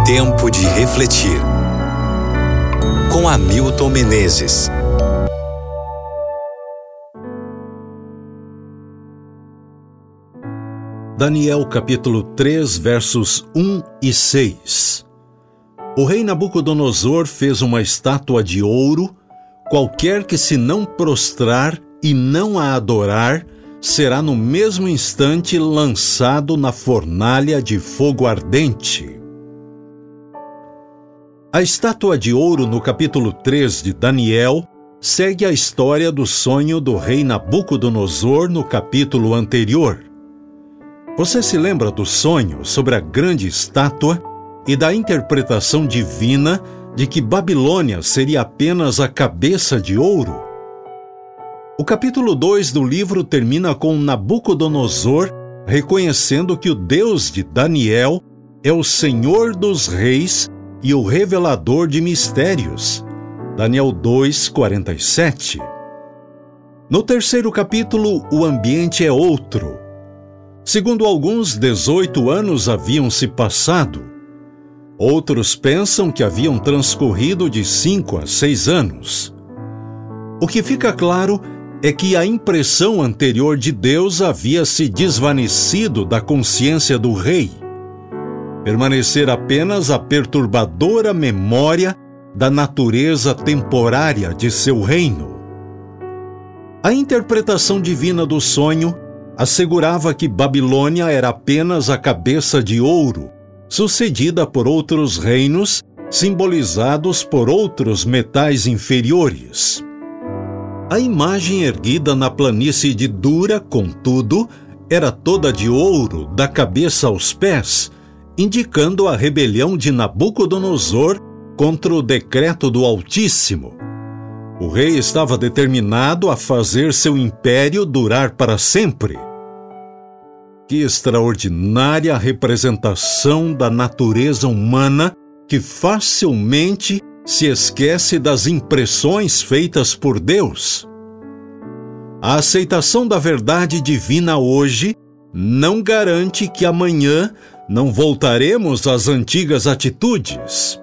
Tempo de refletir. Com Hamilton Menezes. Daniel capítulo 3, versos 1 e 6. O rei Nabucodonosor fez uma estátua de ouro, qualquer que se não prostrar e não a adorar, será no mesmo instante lançado na fornalha de fogo ardente. A estátua de ouro no capítulo 3 de Daniel segue a história do sonho do rei Nabucodonosor no capítulo anterior. Você se lembra do sonho sobre a grande estátua e da interpretação divina de que Babilônia seria apenas a cabeça de ouro? O capítulo 2 do livro termina com Nabucodonosor reconhecendo que o Deus de Daniel é o Senhor dos Reis e o revelador de mistérios. Daniel 2:47. No terceiro capítulo, o ambiente é outro. Segundo alguns, 18 anos haviam se passado. Outros pensam que haviam transcorrido de 5 a 6 anos. O que fica claro é que a impressão anterior de Deus havia se desvanecido da consciência do rei. Permanecer apenas a perturbadora memória da natureza temporária de seu reino. A interpretação divina do sonho assegurava que Babilônia era apenas a cabeça de ouro, sucedida por outros reinos, simbolizados por outros metais inferiores. A imagem erguida na planície de Dura, contudo, era toda de ouro, da cabeça aos pés, indicando a rebelião de Nabucodonosor contra o decreto do Altíssimo. O rei estava determinado a fazer seu império durar para sempre. Que extraordinária representação da natureza humana que facilmente se esquece das impressões feitas por Deus. A aceitação da verdade divina hoje não garante que amanhã não voltaremos às antigas atitudes.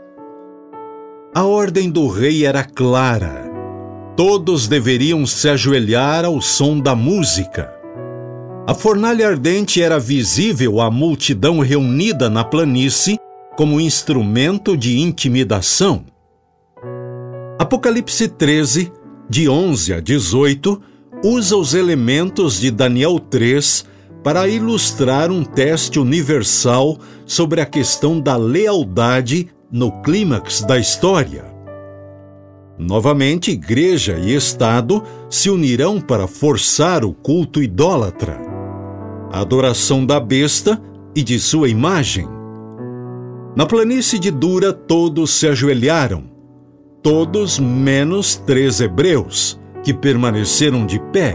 A ordem do rei era clara. Todos deveriam se ajoelhar ao som da música. A fornalha ardente era visível à multidão reunida na planície como instrumento de intimidação. Apocalipse 13, de 11 a 18, usa os elementos de Daniel 3 para ilustrar um teste universal sobre a questão da lealdade no clímax da história. Novamente, igreja e Estado se unirão para forçar o culto idólatra, a adoração da besta e de sua imagem. Na planície de Dura, todos se ajoelharam, todos menos 3 hebreus, que permaneceram de pé.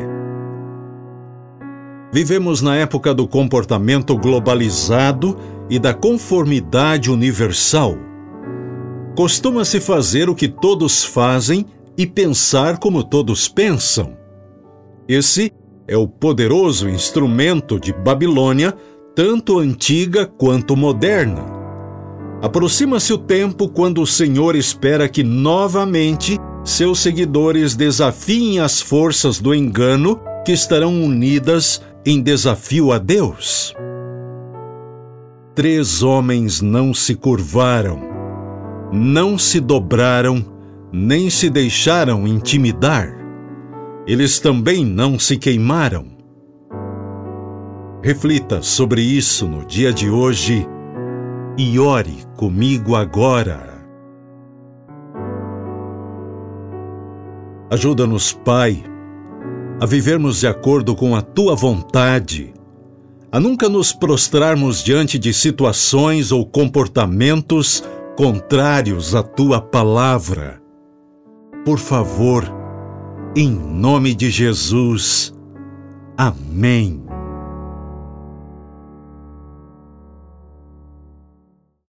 Vivemos na época do comportamento globalizado e da conformidade universal. Costuma-se fazer o que todos fazem e pensar como todos pensam. Esse é o poderoso instrumento de Babilônia, tanto antiga quanto moderna. Aproxima-se o tempo quando o Senhor espera que novamente seus seguidores desafiem as forças do engano que estarão unidas em desafio a Deus. 3 homens não se curvaram, não se dobraram, nem se deixaram intimidar. Eles também não se queimaram. Reflita sobre isso no dia de hoje e ore comigo agora. Ajuda-nos, Pai, a vivermos de acordo com a Tua vontade, a nunca nos prostrarmos diante de situações ou comportamentos contrários à Tua palavra. Por favor, em nome de Jesus. Amém.